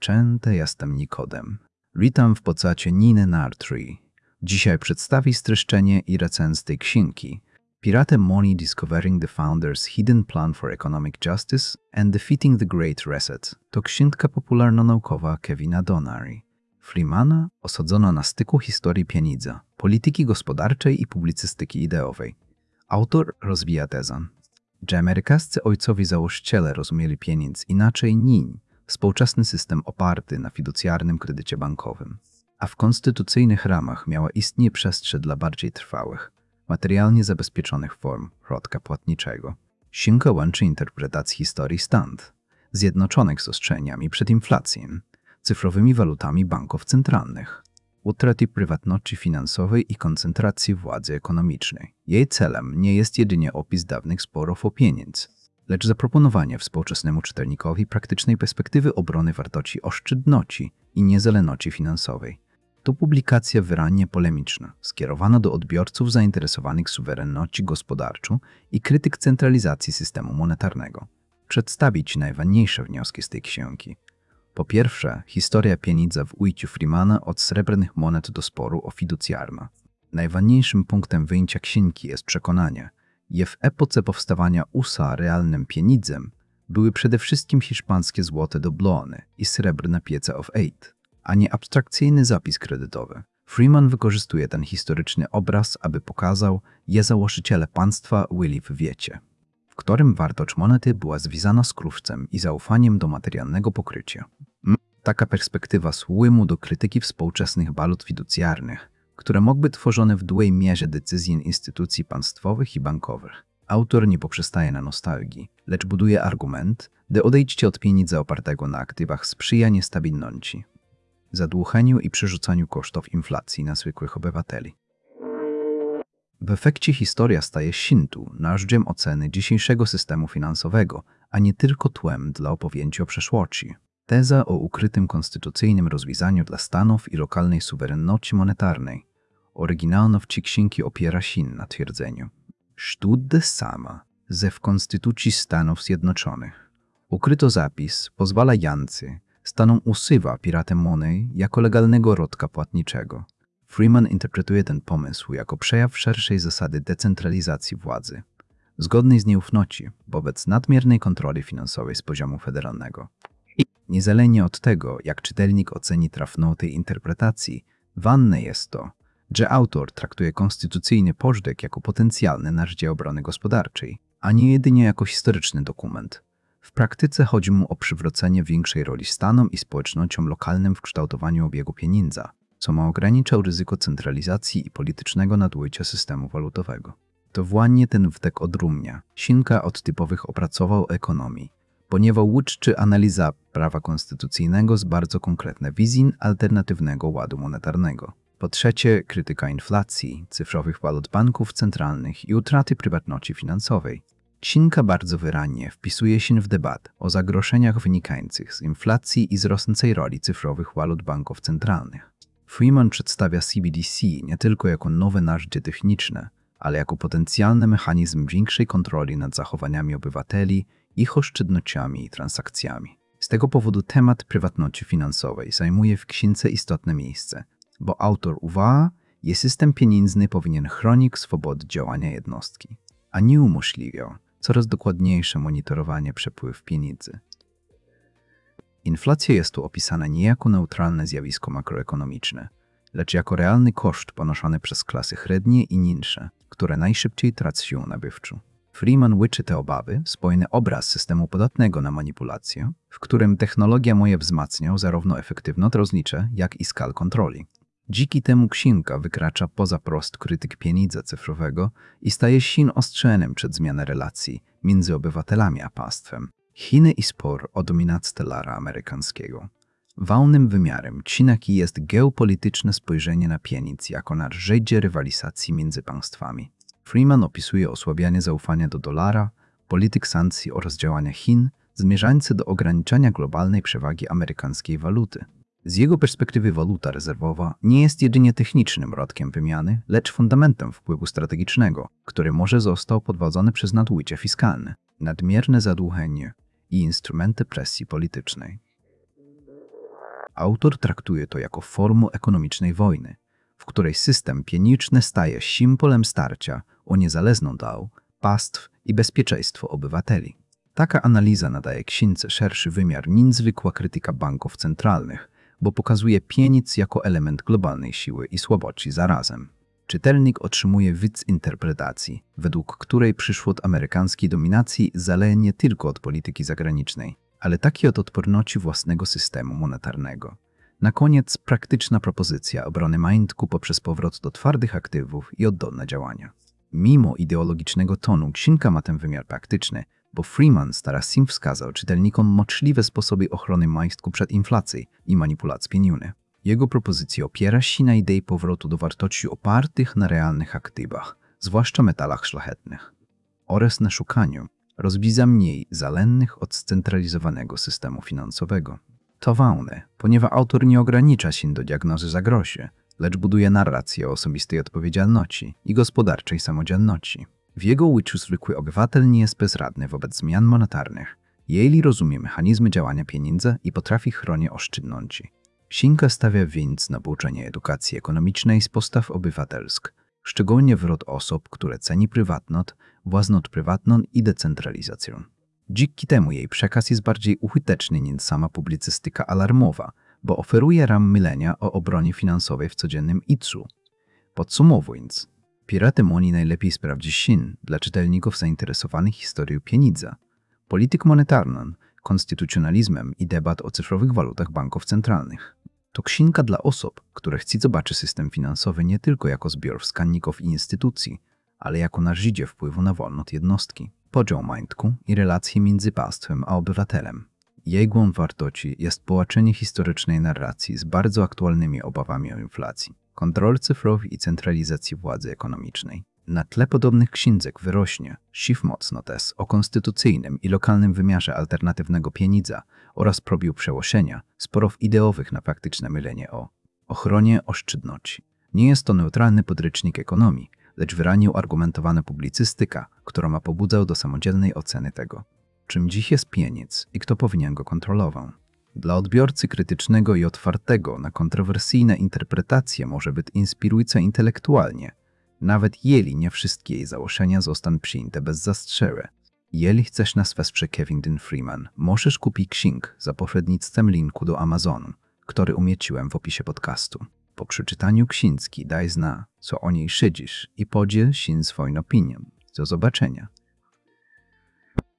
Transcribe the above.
Częte jestem Nikodem. Witam w postaci Niny Nartry. Dzisiaj przedstawi streszczenie i recenzję tej księgi. Pirate Money Discovering the Founder's Hidden Plan for Economic Justice and Defeating the Great Reset to księga popularno-naukowa Kevina Donnery. Freemana osadzono na styku historii pieniądza, polityki gospodarczej i publicystyki ideowej. Autor rozwija tezę, że amerykańscy ojcowie założyciele rozumieli pieniądz inaczej niż współczesny system oparty na fiducjarnym kredycie bankowym, a w konstytucyjnych ramach miała istnieć przestrzeń dla bardziej trwałych, materialnie zabezpieczonych form środka płatniczego. Księga łączy interpretację historii Stanów Zjednoczonych z ostrzejeniami przed inflacją, cyfrowymi walutami banków centralnych, utraty prywatności finansowej i koncentracji władzy ekonomicznej. Jej celem nie jest jedynie opis dawnych sporów o pieniądz, lecz zaproponowanie współczesnemu czytelnikowi praktycznej perspektywy obrony wartości oszczędności i niezależności finansowej. To publikacja wyraźnie polemiczna, skierowana do odbiorców zainteresowanych suwerennością gospodarczą i krytyk centralizacji systemu monetarnego. Przedstawić najważniejsze wnioski z tej księgi. Po pierwsze, historia pieniądza w ujęciu Freemana od srebrnych monet do sporu o fiducjarne. Najważniejszym punktem wyjścia księgi jest przekonanie, że w epoce powstawania USA realnym pieniądzem były przede wszystkim hiszpańskie złote doblony i srebrne piece of eight, a nie abstrakcyjny zapis kredytowy. Freeman wykorzystuje ten historyczny obraz, aby pokazał, że założyciele państwa byli w wiecie, w którym wartość monety była związana z kruszcem i zaufaniem do materialnego pokrycia. Taka perspektywa służy mu do krytyki współczesnych walut fiducjarnych, które mogły tworzone w dużej mierze decyzji instytucji państwowych i bankowych. Autor nie poprzestaje na nostalgii, lecz buduje argument, że odejście od pieniądza opartego na aktywach sprzyja niestabilności, zadłużeniu i przerzucaniu kosztów inflacji na zwykłych obywateli. W efekcie historia staje się narzędziem oceny dzisiejszego systemu finansowego, a nie tylko tłem dla opowieści o przeszłości. Teza o ukrytym konstytucyjnym rozwiązaniu dla Stanów i lokalnej suwerenności monetarnej. Oryginalność księgi opiera się na twierdzeniu, że sama, że w Konstytucji Stanów Zjednoczonych ukryto zapis pozwalający Stanom używać Pirate Money jako legalnego środka płatniczego. Freeman interpretuje ten pomysł jako przejaw szerszej zasady decentralizacji władzy, zgodnej z nieufnością wobec nadmiernej kontroli finansowej z poziomu federalnego. I niezależnie od tego, jak czytelnik oceni trafność tej interpretacji, ważne jest to, że autor traktuje konstytucyjny porządek jako potencjalne narzędzie obrony gospodarczej, a nie jedynie jako historyczny dokument. W praktyce chodzi mu o przywrócenie większej roli Stanom i społecznościom lokalnym w kształtowaniu obiegu pieniądza, co ma ograniczał ryzyko centralizacji i politycznego nadużycia systemu walutowego. To właśnie ten wdech odrumnia księga od typowych opracował ekonomii, ponieważ łączy analiza prawa konstytucyjnego z bardzo konkretne wizji alternatywnego ładu monetarnego. Po trzecie, krytyka inflacji, cyfrowych walut banków centralnych i utraty prywatności finansowej. Księga bardzo wyraźnie wpisuje się w debatę o zagrożeniach wynikających z inflacji i z rosnącej roli cyfrowych walut banków centralnych. Freeman przedstawia CBDC nie tylko jako nowe narzędzie techniczne, ale jako potencjalny mechanizm większej kontroli nad zachowaniami obywateli, ich oszczędnościami i transakcjami. Z tego powodu temat prywatności finansowej zajmuje w księdze istotne miejsce, bo autor uważa, że system pieniężny powinien chronić swobodę działania jednostki, a nie umożliwiał coraz dokładniejsze monitorowanie przepływów pieniędzy. Inflacja jest tu opisana nie jako neutralne zjawisko makroekonomiczne, lecz jako realny koszt ponoszony przez klasy średnie i niższe, które najszybciej tracą siłę nabywczą. Freeman łyczy te obawy, spójny obraz systemu podatnego na manipulację, w którym technologia może wzmacniać zarówno efektywność rozlicza, jak i skalę kontroli. Dzięki temu księga wykracza poza prost krytyk pieniądza cyfrowego i staje się ostrzeżeniem przed zmianą relacji między obywatelami a państwem. Chiny i spór o dominację dolara amerykańskiego. Ważnym wymiarem księgi jest geopolityczne spojrzenie na pieniądz jako narzędzie rywalizacji między państwami. Freeman opisuje osłabianie zaufania do dolara, polityk sankcji oraz działania Chin zmierzające do ograniczania globalnej przewagi amerykańskiej waluty. Z jego perspektywy waluta rezerwowa nie jest jedynie technicznym środkiem wymiany, lecz fundamentem wpływu strategicznego, który może został podwadzony przez nadużycia fiskalne, nadmierne zadłużenie i instrumenty presji politycznej. Autor traktuje to jako formę ekonomicznej wojny, w której system pieniężny staje się polem starcia o niezależną dał, pastw i bezpieczeństwo obywateli. Taka analiza nadaje księdze szerszy wymiar niż zwykła krytyka banków centralnych, bo pokazuje pieniądz jako element globalnej siły i słabości zarazem. Czytelnik otrzymuje widz interpretacji, według której przyszłość amerykańskiej dominacji zależy nie tylko od polityki zagranicznej, ale także od odporności własnego systemu monetarnego. Na koniec praktyczna propozycja obrony majątku poprzez powrót do twardych aktywów i oddolne działania. Mimo ideologicznego tonu księga ma ten wymiar praktyczny, bo Freeman stara się wskazać czytelnikom możliwe sposoby ochrony majątku przed inflacją i manipulacji pieniężnymi. Jego propozycja opiera się na idei powrotu do wartości opartych na realnych aktywach, zwłaszcza metalach szlachetnych, oraz na szukaniu rozwiązań mniej zależnych od scentralizowanego systemu finansowego. To ważne, ponieważ autor nie ogranicza się do diagnozy zagrożenia, lecz buduje narrację o osobistej odpowiedzialności i gospodarczej samodzielności. W jego ujęciu zwykły obywatel nie jest bezradny wobec zmian monetarnych, jeżeli rozumie mechanizmy działania pieniędzy i potrafi chronić oszczędności. Księga stawia więc na pouczenie edukacji ekonomicznej z postaw obywatelskich, szczególnie wśród osób, które ceni prywatność, własność prywatną i decentralizację. Dzięki temu jej przekaz jest bardziej użyteczny niż sama publicystyka alarmowa, bo oferuje ram mylenia o obronie finansowej w codziennym życiu. Podsumowując, Piraty Money najlepiej sprawdzi się dla czytelników zainteresowanych historią pieniądza, polityką monetarną, konstytucjonalizmem i debat o cyfrowych walutach banków centralnych. To księga dla osób, które chcą zobaczyć system finansowy nie tylko jako zbiór wskaźników i instytucji, ale jako narzędzie wpływu na wolność jednostki, podział majątku i relacje między państwem a obywatelem. Jej główną wartością jest połączenie historycznej narracji z bardzo aktualnymi obawami o inflacji, kontroli cyfrowej i centralizacji władzy ekonomicznej. Na tle podobnych książek wyrośnie siw mocno też o konstytucyjnym i lokalnym wymiarze alternatywnego pieniądza oraz próbie przełożenia sporów ideowych na faktyczne mylenie o ochronie oszczędności. Nie jest to neutralny podręcznik ekonomii, lecz wyraźnie uargumentowana publicystyka, która ma pobudzał do samodzielnej oceny tego, czym dziś jest pieniądz i kto powinien go kontrolować. Dla odbiorcy krytycznego i otwartego na kontrowersyjne interpretacje może być inspirująca intelektualnie, nawet jeżeli nie wszystkie jej założenia zostaną przyjęte bez zastrzeżeń. Jeżeli chcesz nas wesprzeć Kevin Dean Freeman, możesz kupić księgę za pośrednictwem linku do Amazonu, który umieściłem w opisie podcastu. Po przeczytaniu książki daj zna, co o niej szydzisz i podziel się swoją opinią. Do zobaczenia.